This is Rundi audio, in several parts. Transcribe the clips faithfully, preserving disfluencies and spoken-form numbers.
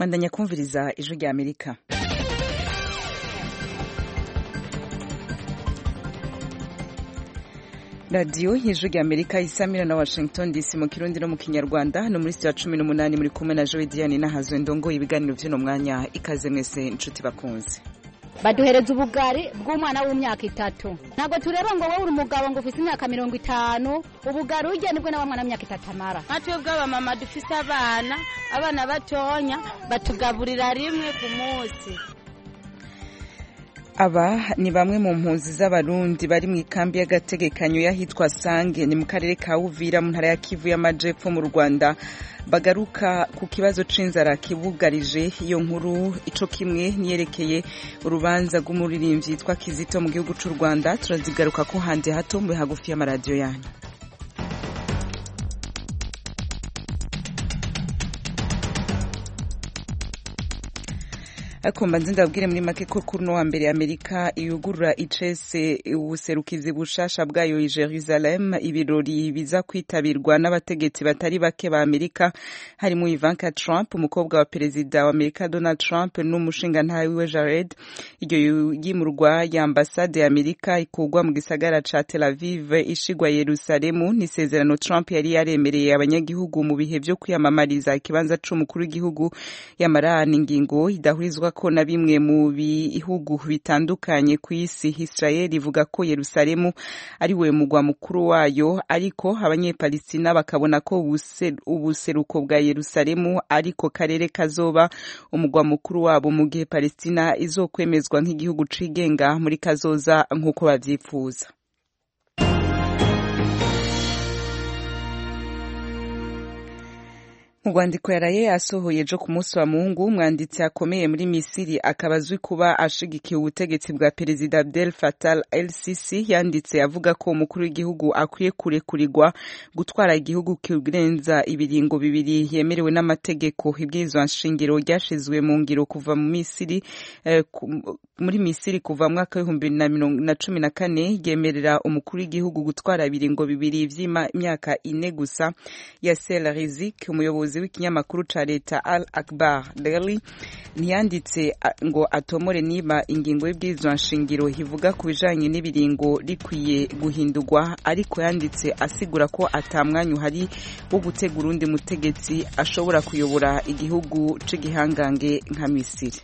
Mandanya kumviriza ijwi rya Amerika. Radio y'ijwi rya Amerika isamira na Washington D C mu Kirundi no mu Kinyarwanda no muri studio cumi n'umunani muri kumwe na Joy Diane na Hazwe Ndongo ibiganiro by'ino mwanya ikaze mwese inshuti bakunze. Baduhereza ubugari bw'umwana w'imyaka itatu. Ntago tureba ngo wowe uri umugabo ngo ufite imyaka mirongo itanu, ubugari ujye nibwo na mwana w'imyaka itatu amara. Natwe bw'aba mama dufite abana, abana batonya batugaburira rimwe ku munsi. Aba ni bamwe mu mpunzi z'abarundi bari mu ikambi y'agategekanyo yahitwa Sange ni mu karere ka Uvira mu ntara ya Kivu y'Amajepfo mu Rwanda bagaruka ku kibazo c'inzara kibugarije. Iyo nkuru ico kimwe niyerekeye urubanza rw'umuririmbyi yitwa Kizito mu gihugu c'u Rwanda turazigaruka ko handi hato mu hagufi y'amaradiyo yanyu. Akomba ndabwire muri make ko kuri no wa mbere Amerika iyugurura icese ubuserukizi bushasha bwayo i Jerusalem, ibirori biza kwitabirwa n'abategetsi batari bake ba Amerika harimo Ivanka Trump umukobwa wa perezida wa Amerika Donald Trump n'umushingantahe wiwe Jared. Iryo yimurwa ya ambasade ya Amerika ikugwa mu gisagara ca Tel Aviv ishigwa Yerusalemu ni sezerano Trump yari yaremereye abanyagihugu mu bihe byo kwiyamamariza ikibanza c'umukuru w'igihugu yamarana ingingo idahurizwa ko na bimwe mu bihugu bitandukanye ku isi. Israel ivuga ko Yerusalemu ari we mugwa mukuru wayo, ariko abanyepalestina bakabona ko ubuseruko bwa Yerusalemu ariko karere kazoba umugwa mukuru wabo mu gihe Palestina izokwemezwa nk'igihugu cigenga muri kazoza nk'uko bavyifuza. Mwandiko yaraye asohoye ejo ku munsi wa Mungu, umwanditsi akomeye muri Misiri akabazwi kuba ashigikiye ubutegetsi bwa Perezida Abdel Fattah el-Sisi yanditse avuga ko umukuru w'igihugu akwiye kurekurirwa gutwara igihugu kirenza ibiringo bibiri yemerewe n'amategeko. Ibwirizwa nshingiro ryashizwe mu ngiro kuva mu Misiri eh, muri Misiri kuva mu mwaka w'ibihumbi bibiri na cumi na kane ryemerera umukuru w'igihugu gutwara ibiringo bibiri vy'imyaka ine gusa. Yasser Rizik umuyobozi w'ikinyamakuru ca leta Al Akbar Daily ntiyanditse ngo atomore niba ingingo y'ibwirizwa nshingiro ivuga ku bijanye n'ibiringo rikwiye guhindurwa, ariko yanditse asigura ko atamwanya uhari wo gutegura undi mutegetsi ashobora kuyobora igihugu c'igihangange nka Misiri.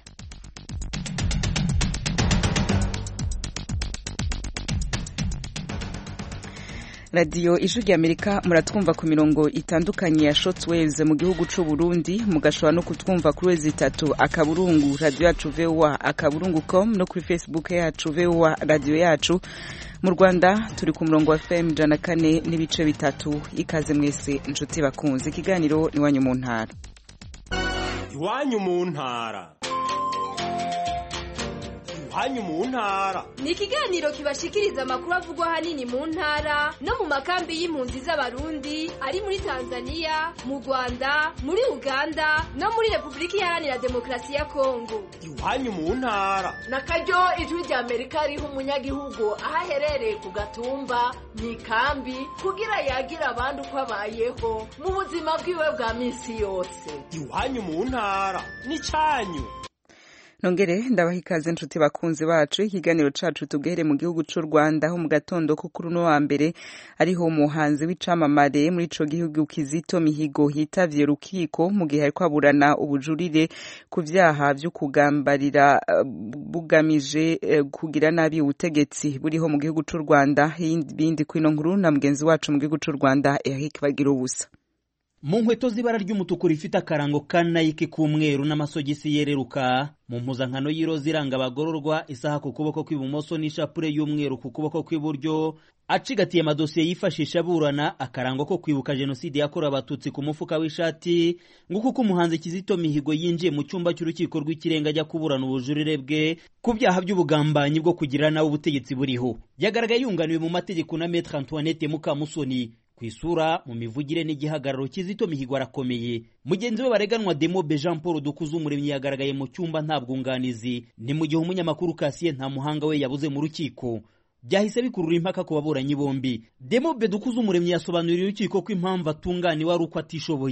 Radio ijwi rya Amerika muratwumva ku mirongo itandukanye ya shortwaves mu gihugu c'u Burundi, mugashobora no kutwumva kuri wezi itatu akaburungu radio yacu V O A akaburungu com no kuri Facebook yacu V O A radio yacu. Mu Rwanda turi ku murongo wa F M jana kane n'ibice bitatu. Ikaze mwese inshuti bakunze, ikiganiro ni wanyu mu ntara. Iwanyu mu ntara. Hanyu mu ntara ni ikiganiro kibashikiriza amakuru avugwa hanini mu ntara no mu makambi y'impunzi z'abarundi ari muri Tanzania, mu Rwanda, muri Uganda no muri Republika Iharanira Demokarasi ya Kongo. Hanyu mu ntara nakaryo ijwi rya Amerika riho umunyagihugu ahaherereye ku gatumba mu ikambi kugira yagira abandi uko abayeho mu buzima bwiwe bwa minsi yose. Hanyu mu ntara ni canyu. Nongere ndabaha ikaze inshuti bakunzi bacu, ikiganiro cacu tugere mu gihugu c'u Rwanda aho mu gatondo ko kuri no wa mbere ariho umuhanzi w'icamamare muri ico gihugu Kizito Mihigo hitavye rukiko mu gihe ariko aburana ubujurire ku vyaha vyo kugambarira uh, bugamije uh, kugira nabi ubutegetsi buriho mu gihugu c'u Rwanda. Bindi kwino nkuru na mugenzi wacu mu gihugu c'u Rwanda Eric Bagira ubusa. Mu nkweto z'ibara ry'umutuku rifite akarango ka Nike k'umweru n'amasogisi yereruka, mu mpuzankano y'iroza iranga abagororwa, isaha ku kuboko kw'ibumoso n'ishapure y'umweru ku kuboko kw'iburyo, acigatiye amadosiye yifashisha burana, akarango ko kwibuka jenoside yakorewe abatutsi ku mufuka w'ishati. Nguko uko umuhanzi Kizito Mihigo yinjiye mu cyumba cy'urukiko rw'ikirenga ajya kuburana ubujurire bwe ku byaha by'ubugambanyi bwo kugira nawe ubutegetsi buriho. Yagaragaye yunganiwe mu mategeko na Maître Antoinette Mukamusoni. Kwisura mu mivugire n'igihagararo Kizito Mihigo arakomeye. Mugenzi we bareganwa Demobe Jean Paul Dukuzumuremyi yagaragaye mu cyumba nta bwunganizi, ni mu gihe umunyamakuru Cassien nta muhanga we yabuze mu rukiko. byahise bikurura impaka ku baburanyi bombi. Demobe Dukuzumuremyi yasobanuriye urukiko ko impamvu atungani wari uko atishoboye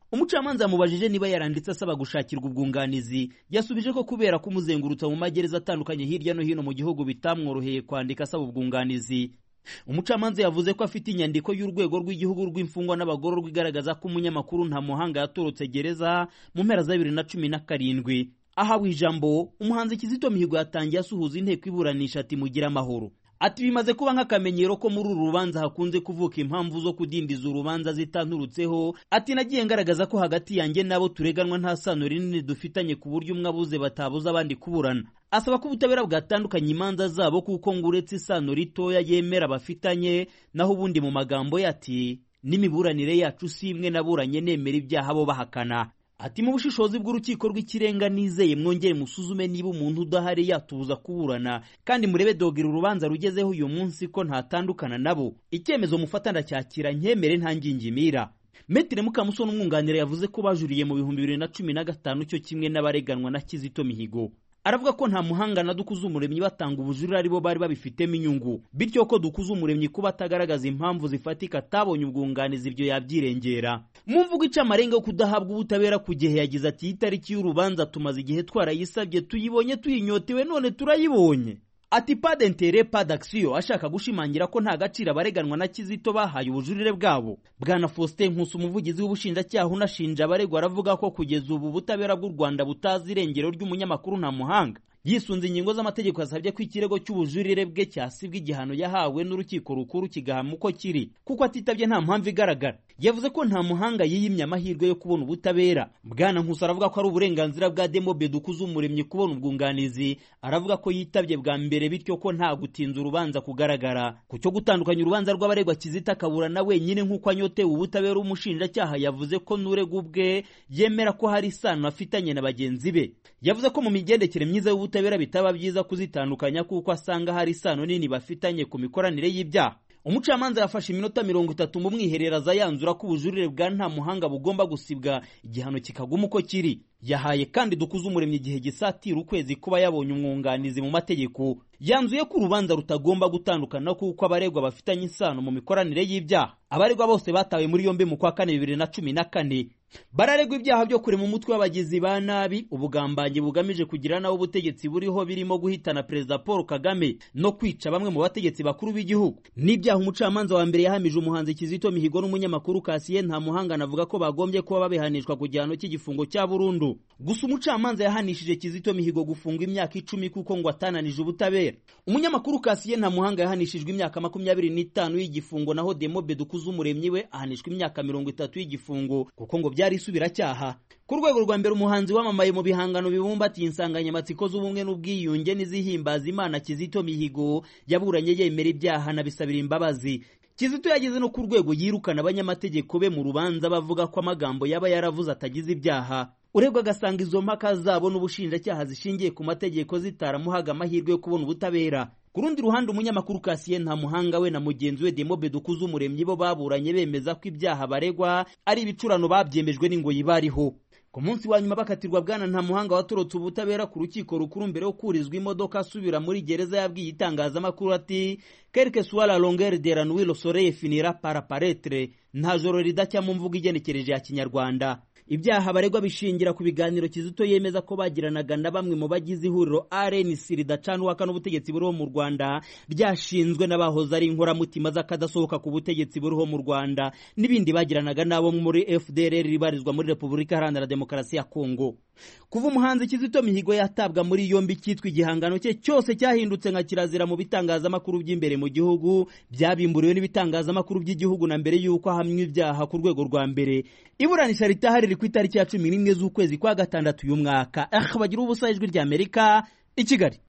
umucamanza yamubajije niba yaranditse asaba gushakirwa ubwunganizi. Yasubije ko kubera kumuzengurutsa mu magereza atandukanye hirya no hino mu gihugu bitamworoheye kwandika asaba ubwunganizi. Umucamanza yavuze ko afite inyandiko y'urwego rw'igihugu rw'imfungwa n'abagororwa igaragaza ko umunyamakuru Ntamuhanga yatorotse gereza mu mpera za bibiri na cumi na karindwi. Ahawe ijambo, umuhanzi Kizito Mihigo yatangiye asuhuza inteko iburanisha ati mugira amahoro. Ati bimaze kuba nk'akamenyero ko muri uru rubanza hakunze kuvuka impamvu zo kudindiza urubanza zitanturutseho. Ati nagiye ngaragaza ko hagati yanjye nabo tureganwa nta sano rinini dufitanye ku buryo umwe abuze batabuza abandi kuburana. Asaba ko ubutabera bwatandukanye imanza zabo kuko nguretse isano ritoya yemera bafitanye, naho ubundi mu magambo yati n'imiburanire yacu si imwe naburanye nemera ibyaha bo bahakana. Ati mu bushishozi bw'urukiko rw'ikirenga nizeye mwongere musuzume niba umuntu udahari yatubuza kuburana, kandi murebe dogira urubanza rugezeho uyu munsi ko ntatandukana nabo. Icyemezo mufata ndacyakira nkemere nta ngingimira. Metre Mukamusoni umwunganira yavuze ko bajuriye mu bihumbi bibiri na cumi na gatanu cyo kimwe n'abareganwa na Kizito Mihigo. Aravuga ko Ntamuhanga na Dukuzumuremyi batanga ubujurire ari bo bari babifitemo inyungu, bityo ko Dukuzumuremyi kuba atagaragaza impamvu zifatika atabonye ubwunganizi ibyo yabyirengera. Mu mvugo ica amarenga yo kudahabwa ubutabera ku gihe yagize ati itariki y'urubanza tumaze igihe twarayisabye tuyibonye tuyinyotewe none turayibonye. Ati pas d'intérêt pas d'action, ashaka gushimangira ko nta gaciro abareganwa na Kizito bahaye ubujurire bwabo. Bwana Faustin Nkusi umuvugizi w'ubushinjacyaha unashinja abaregwa aravuga ko kugeza ubu butabera bw'u Rwanda butazi irengero ry'umunyamakuru Ntamuhanga. Yisunze ingingo z'amategeko yasabye ko ikirego cy'ubujurire bwe cyasibwa igihano yahawe n'urukiko rukuru kigahama uko kiri kuko atitabye nta mpamvu igaragara. Yavuze ko Ntamuhanga yiyimye amahirwe yo kubona ubutabera. Bwana Nkusi aravuga ko ari uburenganzira bwa Demobe Dukuzumuremyi kubona ubwunganizi. Aravuga ko yitabye bwa mbere bityo ko nta gutinza urubanza kugaragara. Ku cyo gutandukanya urubanza rw'abaregwa Kizito akabura na wenyine nk'uko anyotewe ubutabera, umushinjacyaha yavuze ko n'urega ubwe yemera ko hari isano afitanye na bagenzi be. Yavuze ko mu migendekere myiza y'ubutabera bitaba byiza kuzitandukanya kuko asanga hari isano nini bafitanye ku mikoranire y'ibyaha. Umucamanza yafashe iminota mirongo itatu mu mwihereraza yanzura ko ubujurire bwa Ntamuhanga bugomba gusibwa igihano kikaguma uko kiri. Yahaye kandi Dukuzumuremyi igihe gisatira ukwezi kuba yabonye umwunganizi mu mategeko. Yanzuye ko urubanza rutagomba gutandukana kuko abaregwa bafitanye isano mu mikoranire y'ibyaha. Abaregwa bose batawe muri yombi mu kwa kane bibiri na cumi na kane. Bararegwa ibyaha byo kurema umutwe w'abagizi ba nabi, ubugambanyi bugamije kugira naho ubutegetsi buriho birimo guhitana Perezida Paul Kagame no kwica bamwe mu bategetsi bakuru b'igihugu. N'ibyaha umucamanza wa mbere yahamije umuhanzi Kizito Mihigo n'umunyamakuru Cassien Ntamuhanga navuga ko bagombye kuba babihanishwa ku gihano cy'igifungo cya burundu. Gusa umucamanza yahanishije Kizito Mihigo gufunga imyaka icumi kuko ngo atananije ubutabera. Umunyamakuru Cassien Ntamuhanga yahanishijwe imyaka makumyabiri n'itanu y'igifungo, naho Demobe Dukuzumuremyi we ahanishwa imyaka mirongo itatu y'igifungo kuko ngo byari isubiracyaha. Ku rwego rwa mbere umuhanzi wamamaye mu bihangano bibumbatiye insanganyamatsiko z'ubumwe n'ubwiyunge n'izihimbaza Imana Kizito Mihigo yaburanye yemera ibyaha na bisabira imbabazi. Kizito yageze no ku rwego yirukana abanyamategeko be mu rubanza bavuga ko amagambo yaba yaravuze atagize ibyaha. Uregwa agasanga izo mpaka zabo n'ubushinjacyaha zishingiye ku mategeko zitaramuhaga amahirwe yo kubona ubutabera. Ku rundi ruhande umunyamakuru Cassien Ntamuhanga we na mugenzi we Demobe Dukuzumuremyi bo baburanye bemeza ko ibyaha baregwa ari ibicurano babyemejwe n'ingoyi bariho. Ku munsi wa nyuma bakatirwa Bwana Ntamuhanga watorotse ubutabera ku rukiko rukuru mbere yo kurizwa imodoka asubira muri gereza yabwiye itangazamakuru ati quelle que soit la longueur de la nuit le soleil finira par apparaître. Nta joro ridacya mu mvugo igenekereje ya Kinyarwanda. Ibyaha baregwa bishingira ku biganiro Kizito yemeza ko bagiranaga na bamwe mu bagize ihuriro R N C ridacanwaka n'ubutegetsi buriho mu Rwanda, byashinzwe n'abahoze ari inkoramutima z'akadasohoka ku butegetsi buriho mu Rwanda, n'ibindi bagiranaga nabo muri F D L R ribarizwa muri Repubulika Iharanira Demokarasi ya Kongo. Kuva umuhanzi Kizito Mihigo yatabwa muri yombi cyitwa igihangano cye cyose cyahindutse nka kirazira mu bitangazamakuru by'imbere mu gihugu, byabimburiwe n'ibitangazamakuru by'igihugu na mbere y'uko ahamywa ibyaha ku rwego rwa mbere. Iburanisha ritahari ku itariki ya cumi n'imwe z'ukwezi kwa gatandatu uyu mwaka. Ah, bagira ubusa ijwi rya Amerika i Kigali.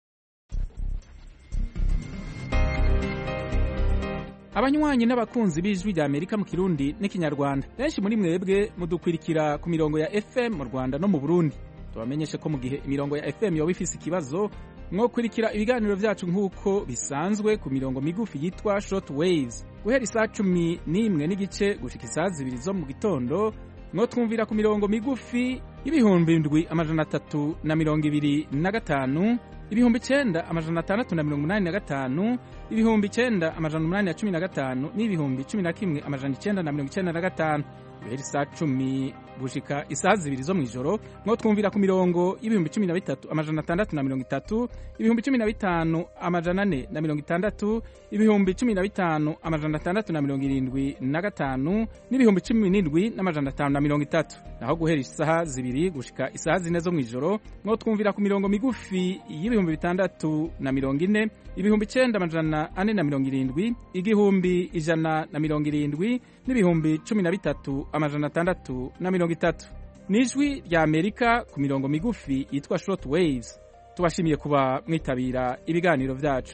Abanywanyi n'abakunzi b'ijwi rya Amerika mu Kirundi n'ikinyarwanda, benshi muri mwebwe mudukwirikira ku mirongo ya F M mu Rwanda no mu Burundi. Tubamenyeshe ko mu gihe imirongo ya F M yoba ifise ikibazo, mwokurikira ibiganiro vyacu nk'uko bisanzwe ku mirongo migufi yitwa short waves guhera isaa cumi n'imwe n'igice gushika isaa zibiri zo mu gitondo. Mwotwumvira ku mirongo migufi y'ibihumbi indwi amajana atatu na mirongo ibiri na gatanu, ibihumbi icenda amajana atandatu na mirongo umunani na gatanu, ibihumbi icenda amajana umunani na cumi na gatanu, n'ibihumbi cumi na kimwe amajana icenda na mirongo icenda na gatanu. guhera isaha cumi gushika isaha zibiri zo mw'ijoro mwo twumvira ku mirongo y'ibihumbi cumi na bitatu amajana atandatu na mirongo itatu, ibihumbi cumi na bitanu amajana ane na mirongo itandatu, ibihumbi cumi na bitanu amajana atandatu na mirongo irindwi na gatanu n'ibihumbi cumi n'indwi n'amajana atanu na mirongo itatu. Naho guhera isaha zibiri gushika isaha zine zo mw'ijoro mwo twumvira ku mirongo migufi y'ibihumbi bitandatu na mirongo ine, ibihumbi icenda amajana ane na mirongo irindwi, igihumbi ijana na mirongo irindwi n'ibihumbi cumi na bitatu amajana atandatu na mirongo itatu. Nijwi rya Amerika ku mirongo migufi yitwa short waves. Tubashimiye kuba mwitabira ibiganiro vyacu.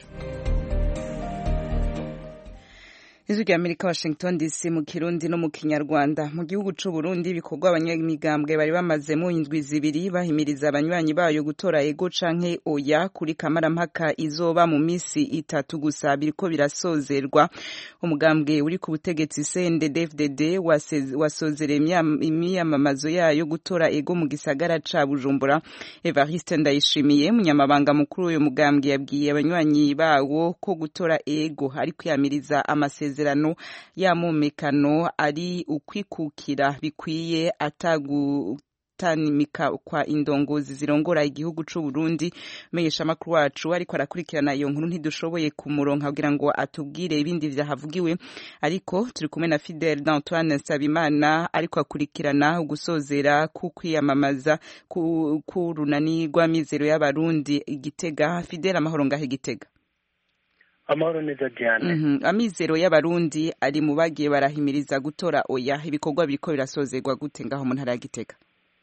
Ijwi rya Amerika Washington D C mu Kirundi no mu Kinyarwanda. Mu gihugu c'u Burundi bikorwa abanyamigambwe bari bamaze mu indwi zibiri bahimiriza abanywanyi bayo gutora ego canke oya kuri kamarampaka izoba mu misi itatu gusa biriko birasozerwa. Umugambwe uri ku butegetsi C N D D F D D wasozereye imyamamazo yayo gutora ego mu gisagara ca Bujumbura. Evariste Ndayishimiye munyamabanga mukuru uyu mugambwe yabwiye abanywanyi bawo ko gutora ego ari kwiyamiriza amasezerano zerano ya mumekano ari ukwikukira bikwiye atagu tanimika kwa indongozi zirongora igihugu c'u Burundi. Menyesha makuru wacu ariko arakurikirana iyo nkuru ntidushoboye kumuronka kugira ngo atubwire ibindi vyahavugiwe, ariko turi kumwe na Fidel d'Antoine Nsabimana ariko akurikirana ugusozera ku kwiyamamaza ku, ku runani rw'amizero y'abarundi Igitega. Fidel, amahoro ngahe Igitega? Amahoro neza Diane. Mm -hmm. Amizero y'abarundi ari mu bagiye barahimiriza gutora oya, ibikorwa biriko birasozerwa gute ngaho mu ntara ya Gitega?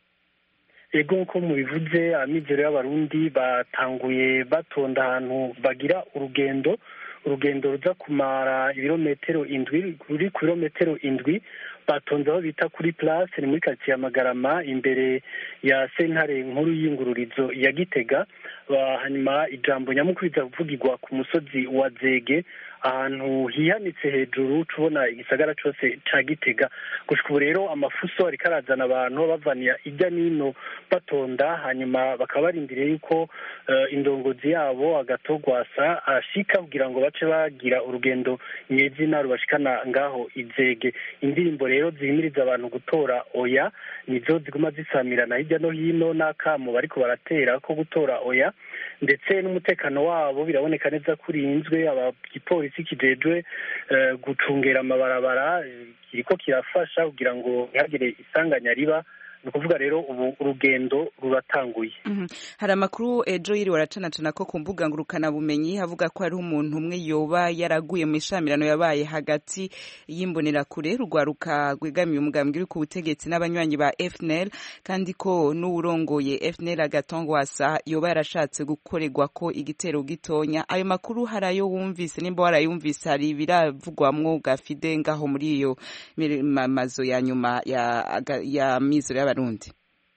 Ego nko mubivuze, amizero y'abarundi batanguye batonda ahantu bagira urugendo urugendo ruza kumara ibirometero indwi kuri kilometero indwi, batonze aho bita kuri place ni muri quartier ya Magarama imbere ya sentare nkuru y'ingururizo ya Gitega. Hanyuma ijambo nyamukuru kuvugirwa ku musozi wa Zege ahantu hihanitse hejuru tubona igisagara cyose ca Gitega. Gushika ubu rero amafuso ariko arazana abantu bavaniya ijya nino batonda, hanyuma bakaba barindiriye yuko uh, indongozi yabo agatogwasa ashika kugira ngo bace bagira urugendo nyezina rubashikana ngaho Izege. Indirimbo rero zihimiriza abantu gutora oya nizo ziguma zisamirana hirya no hino n'akamo bariko baratera ko gutora oya, ndetse n'umutekano wabo biraboneka neza kurinzwe. Abagipolisi kijejwe uh, gucungera amabarabara kiriko kirafasha kugira ngo ntihagire isanganya riba. Nukuvuga rero ubu urugendo ruratanguye. Mm -hmm. Hari amakuru ejo yiri waracanacana ko ku mbuga ngurukana bumenyi havuga ko hari umuntu umwe yoba yaraguye mu ishamirano yabaye hagati y'imbonera kure rugwaruka rwegamiye umugambwe uri ku butegetsi n'abanywanyi ba F N L, kandi ko n'urongoye F N L Agatongwasa yoba yarashatse gukorerwa ko igitero gitonya. Ayo makuru harayo wumvise? Nimba warayumvise hari biravugwamwo gafide ngaho muri iyo mazo ya nyuma ya ya mizero ya Barundi?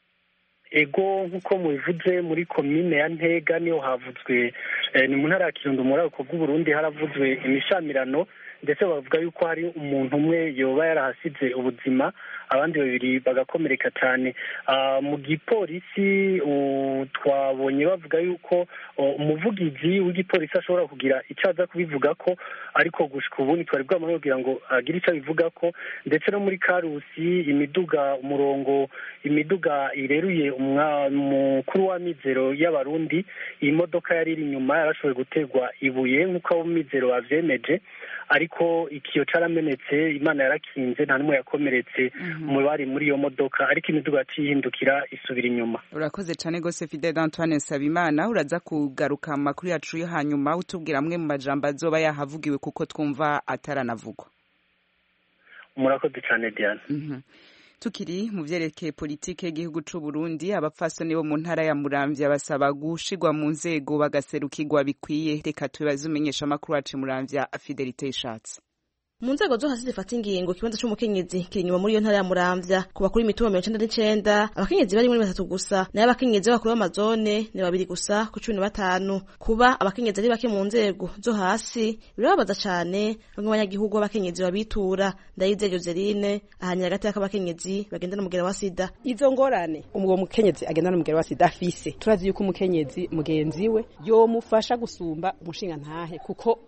Ego nkuko mubivuze muri komine ya Ntega niyo havuzwe eh, ni mu ntara ya Kirundo muri ako bw'Uburundi haravuzwe imishamirano, ndetse bavuga yuko hari umuntu umwe yoba yarahasize ubuzima abandi babiri bagakomereka cyane. Uh, mu gipolisi uh, twabonye bavuga yuko uh, umuvugizi w'igipolisi ashobora kugira icyo aza kubivuga ko, ariko gushika ubu twari bwamwe kugira ngo agire icyo bivuga ko. Ndetse no muri Karusi imiduga umurongo imiduga ireruye umukuru wa mizero y'abarundi, iyi modoka yari iri inyuma yarashoboye gutegwa ibuye nk'uko abo mizero bavyemeje, ariko ikiyo caramenetse, Imana yarakinze nta numwe yakomeretse mu bari muri iyo modoka, ariko imiduga yacihindukira isubira inyuma. Urakoze cyane gose Fidel d'Antoine Nsabimana, uraza kugaruka amakuru yacu yo hanyuma utubwira amwe mu majambo azoba yahavugiwe kuko twumva ataranavugwa. Murakoze cyane Diane. mm -hmm. Tukiri mu vyerekeye politike y'igihugu c'u Burundi, abapfasoni bo mu ntara ya Muramvya basaba gushigwa mu nzego bagaserukirwa bikwiye. Reka tubaze umenyesha amakuru wacu Muramvya Fidelite Ishatse. Mu nzego zo hasi zifata ingingo ikibanza c'umukenyezi kiri inyuma muri iyo ntara ya Muramvya ku bakuru imitumba mirongo icenda n'icenda, abakenyezi bari muri batatu gusa, nayo abakenyezi bakuru b'amazone ni babiri gusa ku cumi na batanu. Kuba abakenyezi ari bake mu nzego zo hasi birababaza cane bamwe abanyagihugu b'abakenyezi babitura. Ndayizeye Joseline ahanyira hagati y'abakenyezi bagenda n'umugera wa sida. Izo ngorane umugabo mukenyezi agenda n'umugera wa sida afise, turazi yuko umukenyezi mugenzi we yomufasha gusumba umushinga ntahe, kuko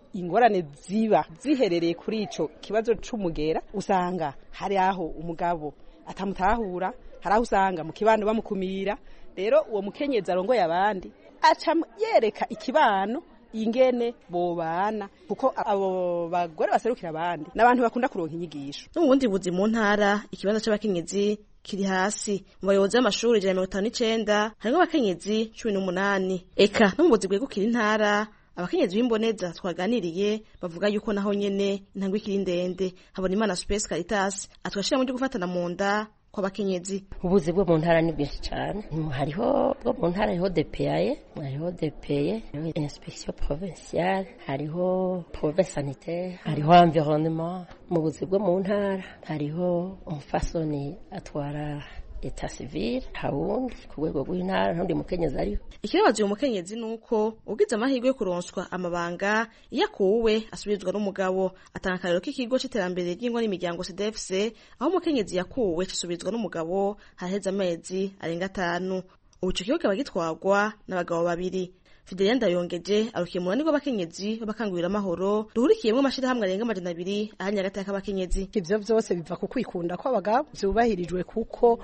ingorane ziba ziherereye kuri ico kibazo c'umugera usanga hari aho umugabo atamutahura, hari aho usanga mu kibano bamukumira. Rero uwo mukenyezi arongoye abandi aca yereka ikibano ingene bobana, kuko abo bagore baserukira abandi n'abantu bakunda kuronka inyigisho. No mu bundi buzi mu ntara ikibanza c'abakenyezi kiri hasi. Mu bayobozi b'amashuri ijana na mirongo itanu n'icenda harimwo abakenyezi cumi n'umunani. Eka no mu buzi bwegukira intara abakenyezi b'imboneza twaganiriye bavuga yuko naho nyene intangwe ikiri ndende. Habonimana Space Caritas atwashira mu byo gufatana mu nda kw'abakenyezi. Ubuzi bwo mu ntara ni bwinshi cyane. Hariho bwo mu ntara hariho D P A, hariho D P A, hariho inspection provinciale, hariho province sanitaire, hariho environnement. Mu buzi bwo mu ntara hariho umufasoni atwara Eta civil, hawundi ku rwego rw'intara ntundi mukenyezi ariho. Ikibazo uyu mukenyezi nuko ugize amahirwe yo kuronswa amabanga yakuwe asubizwa n'umugabo. Atanga akarero k'ikigo c'iterambere ry'ingo n'imiryango C D F C aho umukenyezi yakuwe cisubizwa n'umugabo haheze amezi arenga atanu. Ubu ico kigo kikaba gitwarwa n'abagabo babiri. Fidelia Ndayongeje arukiye mu nanigo abakenyezi babakangurira amahoro ruhurikiyemwe amashirahamwe arenga amajana abiri ahanya hagati y'abakenyezi. Ivyo vyose biva ku kwikunda kw'abagabo vyubahirijwe, kuko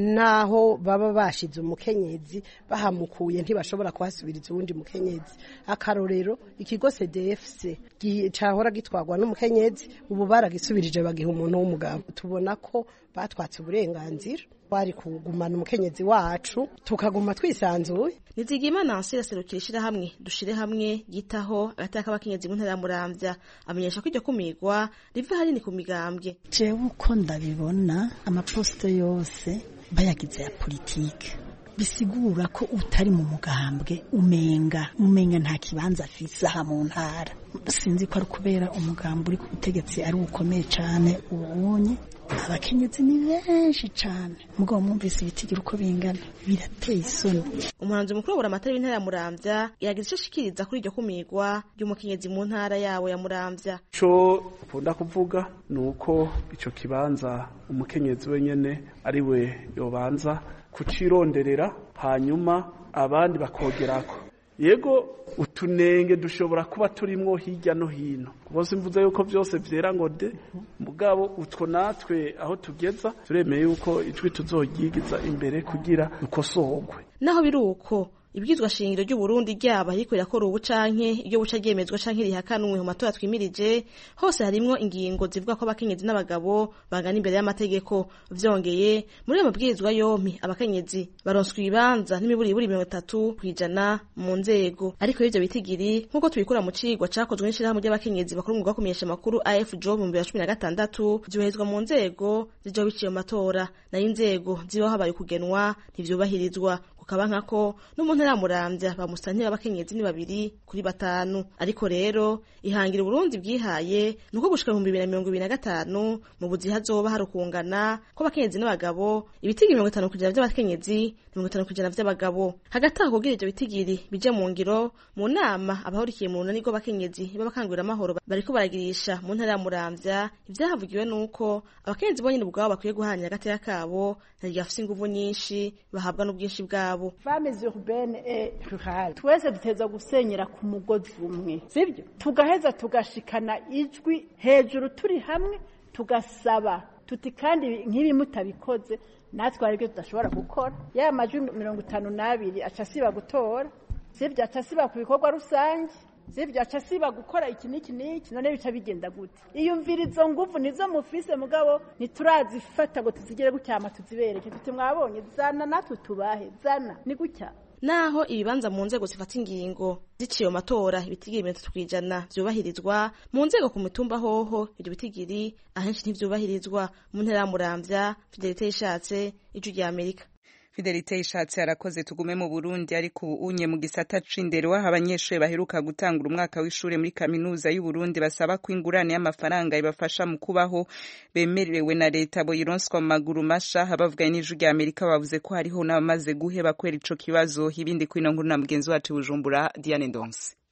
naho baba bashize umukenyezi bahamukuye ntibashobora kuhasubiriza uwundi mukenyezi. Akarorero ikigo C D F C cahora gitwarwa n'umukenyezi ubu baragisubirije bagiha umuntu w'umugabo. Tubona ko batwatse uburenganzira bari kugumana umukenyezi wacu tukaguma twisanzuye. Nizigimana Ansira serukira ishirahamwe dushire hamwe gitaho agataka abakenyezi mu ntara ya Muramvya amenyesha ko iryo kumigwa riva hanini ku migambwe. Jewe uko ndabibona amaposto yose bayagize ya politike bisigura ko utari mu mugambwe umenga umenga nta kibanza afise aha mu ntara. Sinzi ko ari kubera umugambwe uri ku butegetsi ari ukomeye cyane ubunye abakenyezi ni benshi cyane mugabo mwumvise ibitigira uko bingana birateye isoni. Umuhanzi mukuru wa Amatari w'intara ya Muramvya yagize ico ashikiriza kuri iryo kumigwa ry'umukenyezi mu ntara yawo ya Muramvya. Co ukunda kuvuga nuko ico kibanza umukenyezi wenyene ari we yobanza kucironderera hanyuma abandi bakogerako. Yego utunenge dushobora kuba turimwo hirya no hino, bose mvuze yuko byose vyera ngo de mugabo utwo natwe aho tugeza turemeye yuko ijwi tuzogigiza imbere kugira ukosorwe. Naho biruko ibwizwa shingiro ry'u Burundi ryaba ariko yakora ubu canke iyo buca ryemezwa canke rihakanwe mu matora twimirije hose harimwo ingingo zivuga ko abakenyezi n'abagabo bangana imbere y'amategeko. Vyongeye muri ayo mabwirizwa yompi abakenyezi baronswa ibibanza n'imiburi buri mirongo itatu kwijana mu nzego. Ariko ivyo bitigiri nkuko tubikura mu cigwa cakozwe n'ishirahamwe ry'abakenyezi bakora umwuga wo kumenyesha amakuru A F J O mu bibiri na cumi na gatandatu vyoherezwa mu nzego zijo biciye mu matora nayo inzego zibaho habaye kugenwa ntivyubahirizwa. Kukaba nkako no mu ntara ya Muramvya bamusantira abakenyezi ni babiri kuri batanu. Ariko rero ihangira Burundi bwihaye nuko gushika mu bibiri na mirongo ibiri na gatanu mu buzi hazoba harukungana ko abakenyezi n'abagabo ibitigi mirongo itanu kwijana vy'abakenyezi mirongo itanu kwijana vy'abagabo. Hagati aho kugira ivyo bitigiri bije mu ngiro mu nama abahurikiye mu nani go abakenyezi babakangurira amahoro bariko baragirisha mu ntara ya Muramvya ivyahavugiwe nuko abakenyezi bonyene ubwabo bakwiye guhanya hagati yakabo ntiryafise inguvu nyinshi bahabwa n'ubwinshi bwabo. Femmes urbaines et rurales twese duteza gusenyera ku mugozi umwe, sibyo? Tugaheza tugashikana ijwi hejuru turi hamwe tugasaba tuti kandi nk'ibi mutabikoze natwe aribyo tudashobora gukora. Ya majwi mirongo itanu n'abiri aca siba gutora, sibyo? Aca siba ku bikorwa rusange, sibyo? Aca siba gukora iki n'iki n'iki. None bica bigenda gute? Iyumvira izo nguvu nizo mufise mugabo ntiturazifata ngo tuzigere gucyama tuzibereke tuti mwabonye zana natwe tubahe zana ni gucya. Naho ibibanza mu nzego zifata ingingo ziciye mu matora ibitigiri mirongo itatu kwijana vyubahirizwa mu nzego ku mitumba hoho ibyo bitigiri ahenshi ntivyubahirizwa. Mu ntara ya Muramvya Fidelite Ishatse ijwi rya Amerika. Fidelite Ishatse arakoze. Tugume mu Burundi ariko unye mu gisata c'indero aho abanyeshuri baheruka gutangura umwaka w'ishure muri kaminuza y'u Burundi basaba ko ingurane y'amafaranga ibafasha mu kubaho bemerewe na leta boyironswa mu maguru masha. Abavuganye n'ijwi rya Amerika bavuze ko hariho n'abamaze guheba kwera ico kibazo. Ibindi kwino nkuru na mugenzi wacu Bujumbura Diane Ndonse.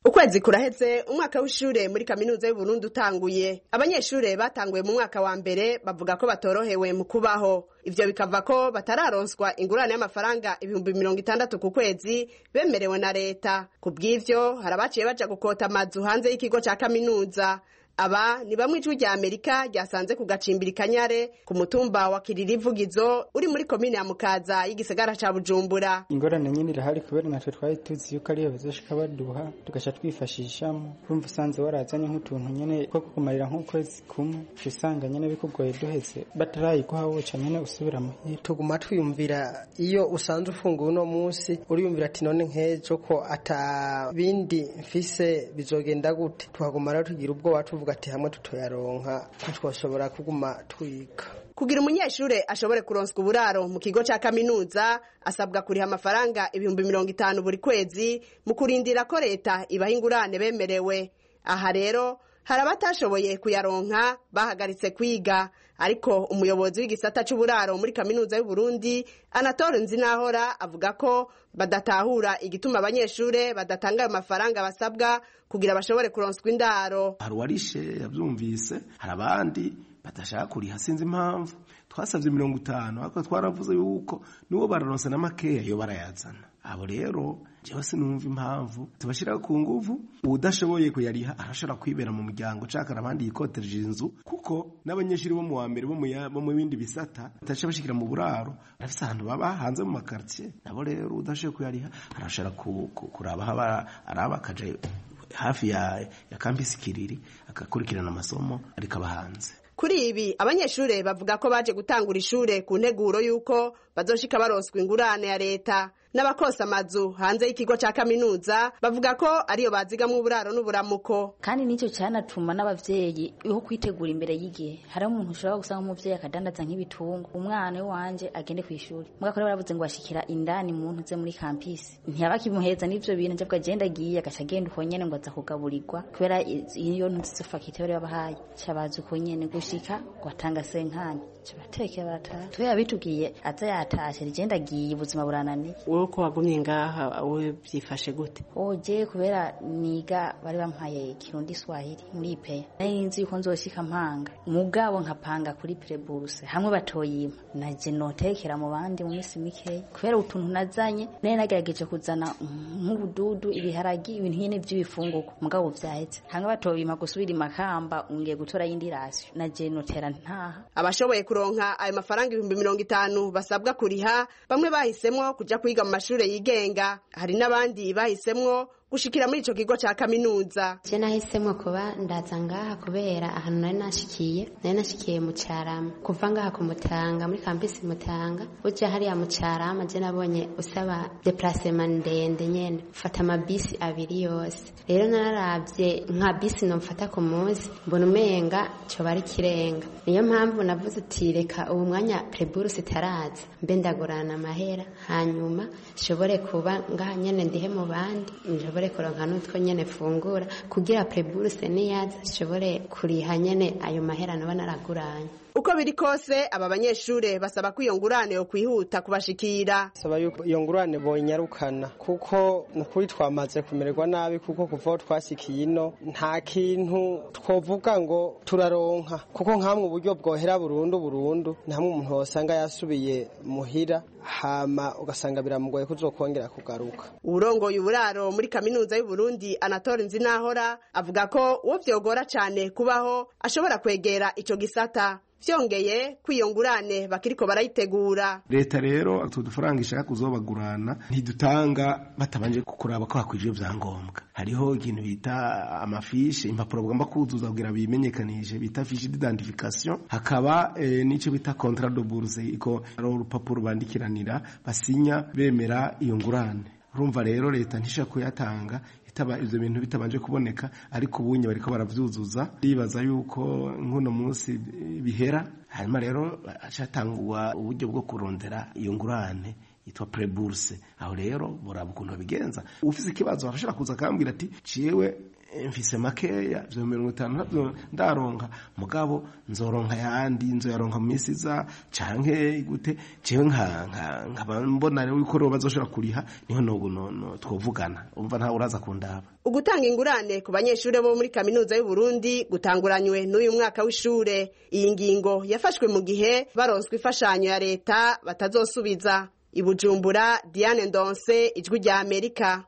Ukwezi kuraheze umwaka w'ishure muri kaminuza y'u Burundi utanguye. Abanyeshure batanguye mu mwaka wa mbere bavuga ko batorohewe mu kubaho. Ivyo bikava ko batararonswa ingurane y'amafaranga ibihumbi mirongo itandatu ku kwezi bemerewe na leta. Kubw'ivyo harabaciye baja gukota amazu hanze y'ikigo ca kaminuza. Aba ni bamwe ijwi rya Amerika ryasanze ku gacimbiri Kanyare ku mutumba wa Kiririvugizo uri muri komine ya Mukaza y'igisagara ca Bujumbura. Ingorane nyine irahari kubera natwe twari tuzi yuko ariyo bazoshika baduha tugasha twifashishamo. Urumva usanze warazanye nk'utuntu nyene ko kumarira nk'ukwezi kumwe usanga nyene bikugoye duheze batarayiguha woca nyene usubira muhira. Tuguma twiyumvira iyo usanze ufunguye uno munsi uriyumvira ati none nkejo ko ata bindi mfise bizogenda gute. Tuhaguma rero tugira ubwo watu ati hamwe tutoyaronka twashobora kuguma twiga. Kugira umunyeshure ashobore kuronswa uburaro mu kigo ca kaminuza asabwa kuriha amafaranga ibihumbi mirongo itanu buri kwezi mu kurindira ko leta ibaha ingurane bemerewe. Aha rero hari abatashoboye kuyaronka bahagaritse kwiga, ariko umuyobozi w'igisata c'uburaro muri kaminuza y'u Burundi Anatole Nzinahora avuga ko badatahura igituma abanyeshure badatanga ayo mafaranga basabwa kugira bashobore kuronswa indaro. Hari warishe yavyumvise, hari abandi badashaka kuriha sinzi impamvu. Twasavye mirongo itanu ariko twaravuze yuko niwo bararonse na makeya yo barayazana. Abo rero jewe sinumva impamvu tubashira ku nguvu, udashoboye kuyariha arashobora kwibera mu muryango cakara abandi yikotereje inzu, kuko n'abanyeshuri bo mu wa mbere bo mu mu bindi bisata batasha bashikira mu buraro afise ahantu baba hanze mu makartier. Nabo rero udashoboye kuyariha arashobora kuraba haba araba kaje hafi ya ya campus Kiriri akakurikirana amasomo ariko abahanze. Kuri ibi abanyeshure bavuga ko baje gutangura ishure ku nteguro yuko bazoshika baronswa ingurane ya leta. N'abakosa amazu hanze y'ikigo ca kaminuza bavuga ko ariyo bazigamwe uburaro n'uburamuko. Kandi nico cyanatuma n'abavyeyi ho kwitegura imbere y'igihe. Hari umuntu ushobora gusanga umuvyeyi akadandaza nk'ibitungo, umwana wanje agende kwishuri. Mugako rero baravuze ngo ashikira indani muntu ze muri campus. Ntiyabakimuheza n'ivyo bintu nje bwagenda giye agashagenda uko nyene ngo aza kugaburirwa kubera iyo ntuzofakite bari babahaye. Cabaza uko nyene gushika gwatanga senkani. Cabateke batara. Tuya bitugiye aza yatashe rigenda giye ubuzima burananiye. Uko wagumye ngaha we byifashe gute? Oje kubera niga bari bampaye Kirundi Swahili muri ipe. Nari nzi yuko nzoshika mpanga. Mugabo nkapanga kuri preburse. Hamwe batoyima. Naje notekera mu bandi mu minsi mike. Kubera utuntu nazanye, nari nagerageje kuzana nk'ubududu, ibiharagi, ibintu nyene by'ibifunguko. Mugabo vyahetse. Hamwe batoyima gusubira imakamba ungiye gutora yindi rasyo. Naje notera ntaha. Abashoboye kuronka ayo mafaranga ibihumbi mirongo itanu basabwa kuriha, bamwe bahisemwo kuja kwiga mu mashure yigenga, hari n'abandi bahisemwo gushikira muri ico kigo ca kaminuza. Je nahisemwo kuba ndaza ngaha kubera ahantu nari nashikiye, nari nashikiye mu Carama. Kuva ngaha ku Mutanga muri campus Mutanga, uje hariya mu Carama je nabonye usaba déplacement ndende nyene, ufata amabisi abiri yose. Rero nararavye nka bisi no mfata ku munsi, mbona umenga cyo bari kirenga. Niyo mpamvu navuze uti reka ubu mwanya preburse taraza, mbe ndagurana amahera hanyuma shobore kuba ngaha nyene ndihe mu bandi, njobore kuronka nutwo nyene fungura kugira preburse niyaza shobore kuriha nyene ayo mahera naba naraguranye. Uko biri kose aba banyeshure basaba ko iyo ngurane yo kwihuta kubashikira. Saba yuko iyo ngurane boyinyarukana kuko nukuri twamaze kumererwa nabi, kuko kuva twasikiye ino nta kintu twovuga ngo turaronka, kuko nkamwe uburyo bwohera burundu burundu ntamwe umuntu wasanga yasubiye muhira hama ugasanga biramugoye kuzokongera kugaruka. Urongoye uburaro muri kaminuza y'u Burundi Anatole Nzinahora avuga ko uwo vyogora cane kubaho ashobora kwegera ico gisata. Vyongeye kwiyongurane bakiriko barayitegura. Leta rero atudufaranga ishaka kuzobagurana ntidutanga batabanje kukuraba ko hakwije vyangombwa. Hariho ikintu bita amafishe, impapuro bagomba kuzuza kugira bimenyekanishe bita fiche d'identification. Hakaba e, nico bita contrat de bourse, iko ari urupapuro bandikiranira basinya bemera iyo ngurane. Urumva rero leta ntisha kuyatanga itaba ivyo bintu bitabanje kuboneka, ariko ubunye bariko baravyuzuza. Bibaza yuko nkuno munsi bihera, hanyuma rero acatangwa uburyo bwo kurondera iyo ngurane yitwa preburse. Aho rero boraba ukuntu bigenza. Ufise ikibazo arashobora kuza akambwira ati ciwe mfise makeya vyo mirongo itanu navyo ndaronka mugabo nzoronka yandi nzoyaronka mu minsi iza canke gute jewe nka nkaba mbona yuko ro bazoshobora kuriha niho nogo no twovugana umva nta uraza kundaba. Ugutanga ingurane ku banyeshure bo muri kaminuza y'u Burundi gutanguranywe n'uyu mwaka w'ishure. Iyi ngingo yafashwe mu gihe baronswe ifashanyo ya leta batazosubiza. I Bujumbura, Diane Ndonse, Ijwi rya Amerika.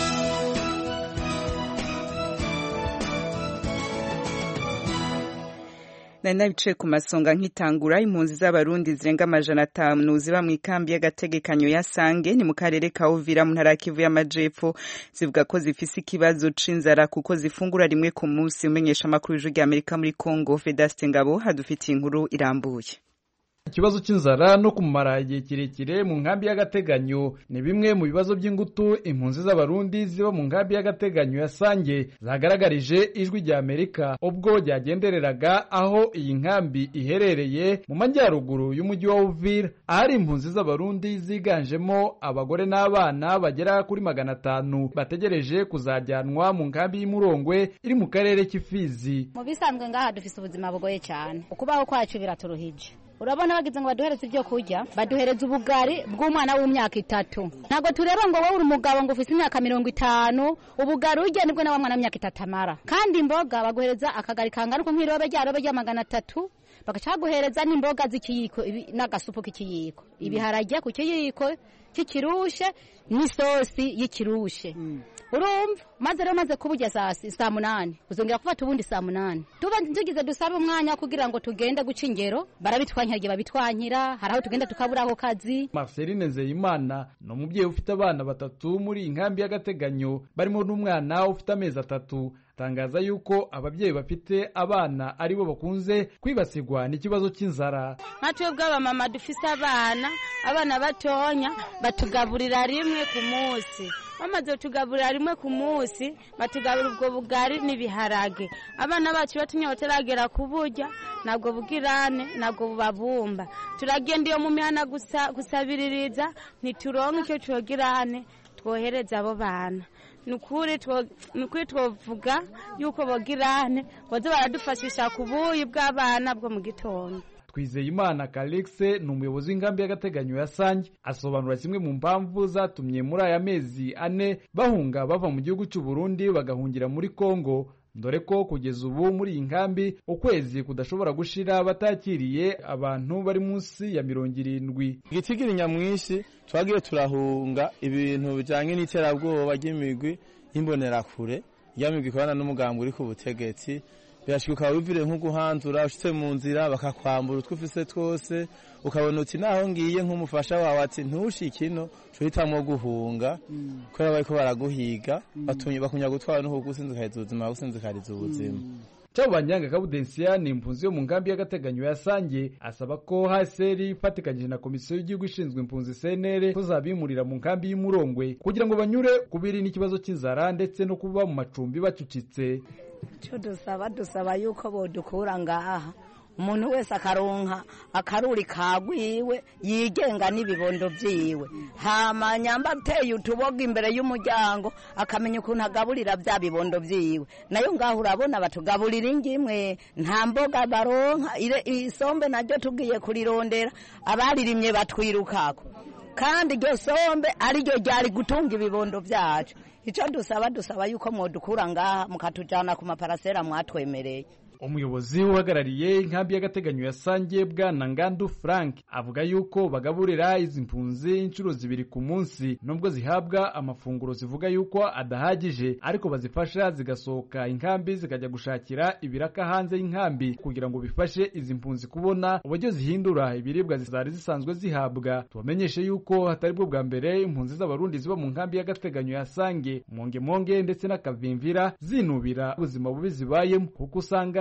Nari nabicaye ku masonga nkitangura impunzi z'abarundi zirenga amajana atanu ziba mu ikambi y'agategekanyo ya Sange ni mu karere ka Uvira mu ntara ya Kivu y'Amajepfo zivuga ko zifise ikibazo c'inzara kuko zifungura rimwe ku munsi. Umenyesha amakuru y'Ijwi rya Amerika muri Congo Vedaste Ngabo hadufitiye inkuru irambuye. Ikibazo c'inzara no kumara igihe kirekire mu nkambi y'agateganyo ni bimwe mu bibazo by'ingutu impunzi z'abarundi ziba mu nkambi y'agateganyo ya Sange zagaragarije Ijwi rya Amerika ubwo ryagendereraga aho iyi nkambi iherereye mu majyaruguru y'umujyi wa Uvira, ahari impunzi z'abarundi ziganjemo abagore n'abana bagera kuri magana atanu bategereje kuzajyanwa mu nkambi y'Imurongwe iri mu karere k'Ifizi. Mu bisanzwe ngaha dufise ubuzima bugoye cyane, ukubaho kwacu biraturuhije. Urabona bagize ngo baduhereze ibyo kurya, baduhereza ubugari bw'umwana w'imyaka itatu. Ntago tureba ngo wowe uri umugabo ngo ufise imyaka mirongo itanu, ubugari urya nibwo nawe mwana w'imyaka itatu amara. Kandi imboga baguhereza akagari kangana uko nk'irobe ryarobe rya magana atatu, bagacaguhereza n'imboga z'ikiyiko n'agasupu k'ikiyiko. Ibiharage ku kiyiko cy'ikirushe n'isosi y'ikirushe. Urumva maze rero maze kuburya sasi saa munani uzongera kufata ubundi saa munani tuba tugize dusaba umwanya kugira ngo tugende guca ingero barabitwanyira babitwanyira haraho tugenda tukaburaho kazi. Marceline Nzeyimana no mubyeyi ufite abana batatu muri inkambi y'agateganyo barimo n'umwana ufite amezi atatu tangaza yuko ababyeyi bafite abana aribo bakunze kwibasirwa n'ikibazo cy'inzara. Natwe bw'aba mama dufise abana abana batonya batugaburira rimwe ku munsi. Bamaze tugaburira rimwe ku munsi batugaburira ubwo bugari n'ibiharage. Abana bacu batumye bataragera kuburya nabwo bugirane nabwo bubabumba. Turagenda iyo mu mihana gusa gusabiririza ntituronke icyo cyogirane twohereza abo bana. Nukuri two nukuri twovuga yuko bogirane baze baradufashisha kubuyi bw'abana bwo mu gitondo. Twizeyimana Kalexe ni umuyobozi w'ingambi y'agateganyo ya Sange asobanura kimwe mu mpamvu zatumye muri aya mezi ane bahunga bava mu gihugu cy'u Burundi bagahungira muri Kongo, dore ko kugeza ubu muri iyi nkambi ukwezi kudashobora gushira batakiriye abantu bari munsi ya mirongo irindwi. Igitigiri nyamwinshi twagiye turahunga ibintu bijanye n'iterabwoba ry'imigwi y'imbonerakure y'amigwi ikorana n'umugambi uri ku butegetsi. Birashika wivire nko guhanzura ushitse mu nzira bakakwambura utwufise twose ukabona uti naho ngiye nk'umufasha wawe ati ntushikino cuhitamwo guhunga kubera bariko baraguhiga batumye bakunya gutwara no kugusinzikariza ubuzima gusinzikariza ubuzima. Cyabanyanga Kabudensia ni impunzi yo mu ngambi y'agateganyo ya Sange asaba ko haseri ifatikanyije na komisiyo y'igihugu ishinzwe impunzi C N R kuzabimurira mu nkambi y'Imurongwe kugira ngo banyure kubiri n'ikibazo cy'inzara ndetse no kuba mu macumbi bacucitse. Cyo dusaba dusaba yuko bodukura ngaha umuntu wese akaronka akaruri kagwiwe yigenga n'ibibondo vyiwe hama nyamba teye utuboga imbere y'umuryango akamenya ukuntu agaburira bya bibondo vyiwe nayo ngaho urabona batugaburira ingimwe nta mboga baronka isombe naryo tugiye kurirondera abaririmye batwirukako kandi iryo sombe ariryo ryari gutunga ibibondo vyacu. Ico dusaba dusaba yuko mwodukura ngaha mukatujana ku maparasera mwatwemereye. Umuyobozi uhagarariye inkambi y'agateganyo ya Sange Bwana Ngandu Frank avuga yuko bagaburira izi mpunzi inshuro zibiri ku munsi nubwo zihabwa amafunguro zivuga yuko adahagije ariko bazifasha zigasohoka inkambi zikajya gushakira ibiraka hanze y'inkambi kugira ngo bifashe izi mpunzi kubona uburyo zihindura ibiribwa zizari zisanzwe zihabwa. Tubamenyeshe yuko hatari bwo bwa mbere impunzi z'abarundi ziba mu nkambi y'agateganyo ya Sange Monge Monge ndetse na Kavimvira zinubira ubuzima bubi zibayemo kuko usanga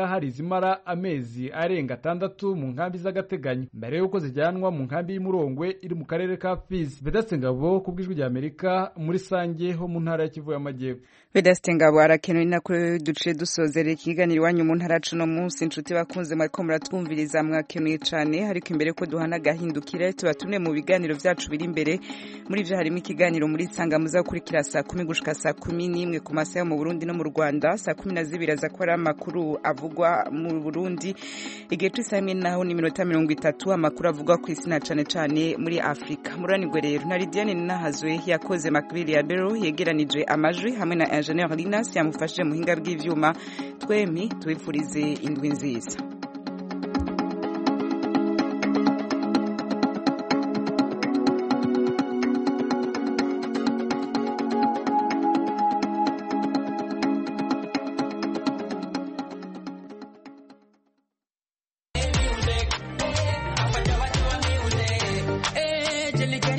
hari izimara amezi arenga atandatu mu nkambi z'agateganyo mbere y'uko zijyanwa mu nkambi y'Imurongwe iri mu karere ka Fizi. Vedaste Ngabo ku bw'ijwi rya Amerika muri Sange ho mu ntara ya Kivu y'Amajyepfo. Vedaste Ngabo arakenewe nakuri duce dusozera ikiganiro iwanyu mu ntara cuno munsi. Inshuti bakunze mwariko muratwumviriza mwakenuye cane, ariko imbere ko duhana gahindukire tubatumwe mu biganiro vyacu biri imbere. Muri ivyo harimo ikiganiro muri Sanga muza gukurikira saa kumi gushika saa kumi n'imwe ku masaha mu Burundi no mu Rwanda, saa kumi na zibiri aza ko ari amakuru avugwa mu Burundi, igihe twisamye naho ni minota mirongo itatu amakuru avugwa ku isi na cane cane muri Afrika. Muranirwe rero na Lidiane Nahazwe yakoze Makbili ya Bero yegeranije amajwi hamwe na Engineer Linas yamufashije muhinga bw'ivyuma. Twemi twifurize indwi nziza.